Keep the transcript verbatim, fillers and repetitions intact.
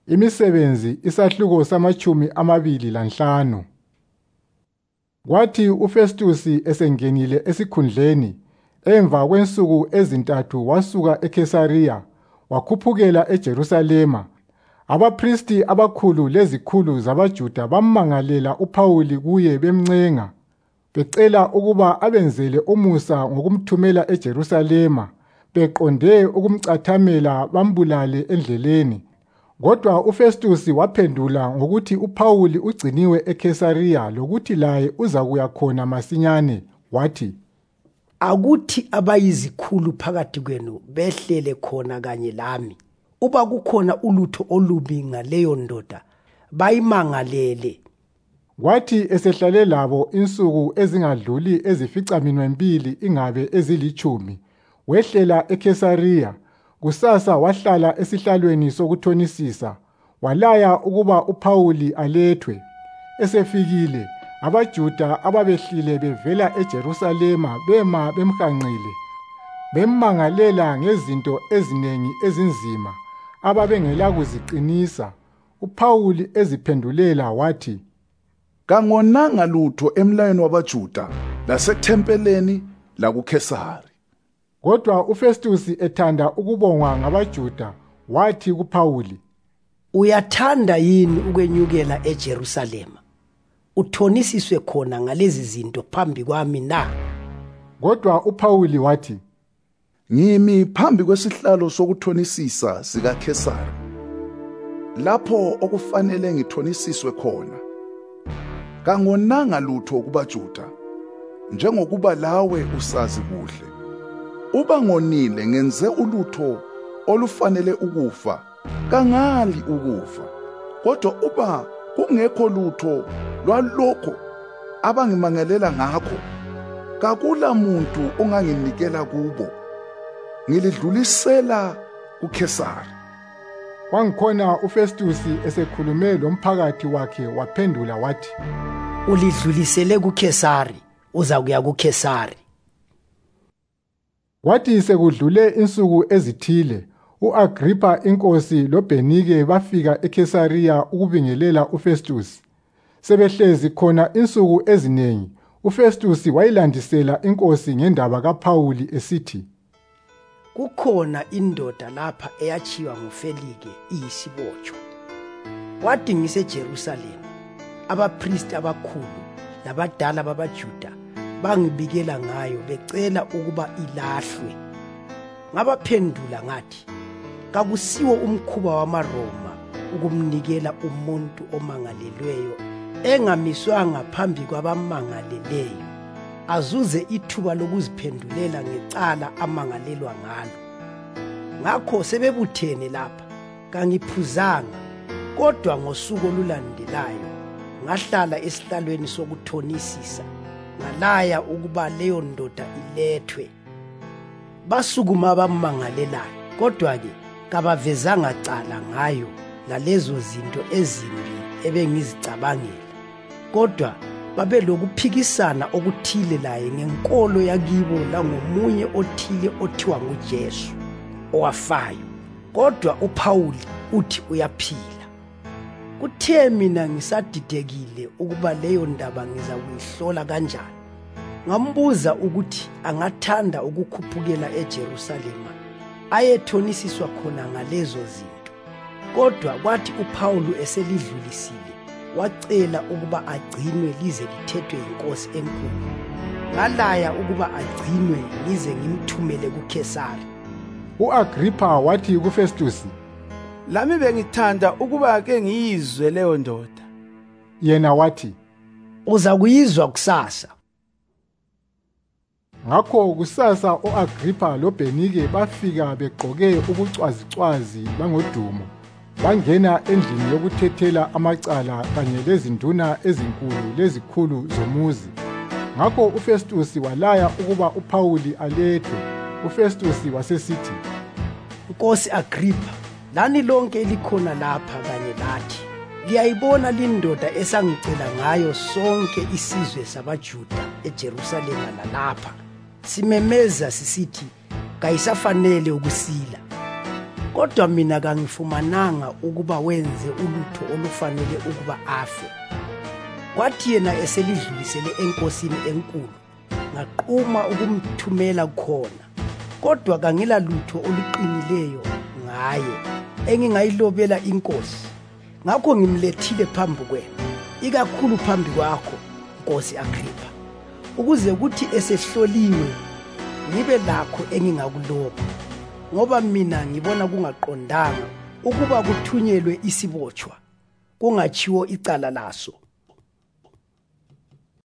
Imisebenzi isahluko samachumi amabili lanhlanu. Kwathi uFestusi esengenile esikhundleni, emva kwensuku ezintathu wasuka eKesariya, wakhuphukela eJerusalema. Abapristi abakhulu lezikhulu zabaJuda bammangalela uPhawuli kuye bemncenga, becela ukuba abenzele umusa ngokumthumela eJerusalema, beqonde ukumcathamela bambulale endleleni. Kodwa uFestusi waphendula ngokuthi uPhawuli ugciniwe eKesariya lokuthi laye uzakuya khona masinyane. Wathi, akuthi abayizikhulu phakathi kwenu behlele khona kanye lami. Uba kukhona ulutho olubi ngaleyo ndoda, bayimangalele. Kwathi esehlale labo insuku ezingadluli ezificaminwembili ingabe ezilitshumi, wehlela eKesariya. Kusasa wahlala esihlalweni sokuthonisisa, walaya ukuba uPhawuli alethwe. Esefikile, abaJuda ababehlile bevela eJerusalema bema bemhanqile, bemmangalela ngezinto ezinengi ezinzima ababengela kuziqinisa. uPhawuli eziphendulela wathi, kangonanga lutho emlayweni wabaJuda lasethempeleni lakuKesari. Kodwa uFestusi ethanda ukubongwa ngabaJuda, wathi kuPhawuli, uyathanda yini ukwenyukela eJerusalema, uthonisiswe khona ngalezi zinto phambi kwami na? Kodwa uPhawuli wathi, ngimi phambi kwesihlalo sokuthonisisa sikaKesari, lapho okufanele ngithonisiswe khona. Kangonanga lutho kubaJuda, njengokuba lawe usazi kuhle. Uba ngonile ngenze ulutho olufanele ukufa, kangali ukufa. Kodwa uba kungekho lutho lwalokho abangimangalela ngakho, kakula muntu onganginikela kubo. Ngilidlulisela kuKesari. Kwangikhona uFestusi esekhulume lomphakathi wakhe waphendula wathi, ulidlulisele kuKesari, uza kuya kuKesari. Kwathi sekudlule insuku ezithile, u-Agrippa inkosi loBhenike bafika eKesariya ukubingelela uFestusi. Sebehlezi khona insuku ezinengi, uFestusi wayilandisela inkosi ngendaba kaPhawuli esithi, kukhona indoda lapha eyatshiywa nguFelike iyisibotshwa. Kwathi ngiseJerusalema, abapristi abakhulu labadala babaJuda bangibikela ngayo becela ukuba ilahlwe. Ngabaphendula ngathi, kakusiwo umkhuba wamaRoma ukumnikela umuntu omangalelweyo engamiswanga phambi kwabamangaleleyo, azuze ithuba lokuziphendulela ngecala amangalelwa ngalo. Ngakho sebebuthene lapha, kangiphuzanga, kodwa ngosuku olulandelayo ngahlala esihlalweni sokuthonisisa, ngalaya ukuba leyo ndoda ilethwe. Basukuma abamangalelayo, kodwa-ke kabavezanga cala ngayo lalezo zinto ezimbi ebengizicabangela. Kodwa babelokuphikisana okuthile laye ngenkolo yakibo langomunye othile othiwa nguJesu, owafayo. Kodwa uPhawuli uthi uyaphila. Kuthe mina ngisadidekile ukuba leyo ndaba ngiza kuyihlola kanjani, ngambuza ukuthi angathanda ukukhuphukela eJerusalema ayethonisiswa khona ngalezo zinto. Kodwa kwathi uPhawuli eselidlulisile, wacela ukuba agcinwe lize lithethwe yinkosi enkulu. Ngalaya ukuba agcinwe ngize ngimthumele kuKesari. U-Agrippa wathi kuFestusi, lami bengithanda ukuba ke ngiyizwe leyo ndoda. Yena wathi, uza kuyizwa kusasa. Ngakho kusasa u-Agrippa loBhenike bafika begqoke ubucwazicwazi bangodumo, bangena endlini yokuthethela amacala kanye lezinduna ezinkulu lezikhulu zomuzi. Ngakho uFestusi walaya ukuba uPhawuli alethwe. UFestusi wasesithi, Nkosi Agrippa, lani lonke elikhona lapha kanye lathi, liyayibona lindoda esangicela ngayo sonke isizwe sabaJuda eJerusalema lalapha, simemeza sisithi kayisafanele ukusila. kodwa mina kangifumananga ukuba wenze ulutho olufanele ukuba afe. Kwathi yena eselidlulisele enkosini enkulu, ngaquma ukumthumela khona, kodwa kangila lutho oluqinileyo ngaye engingayilobela inkosi. Ngakho ngimlethile phambi kwenu, ikakhulu phambi kwakho, Nkosi Agrippa, ukuze kuthi esehloliwe ngibe lakho engingakuloba, ngoba mina ngibona kungaqondanga ukuba kuthunyelwe isibotshwa kungatshiwo icala laso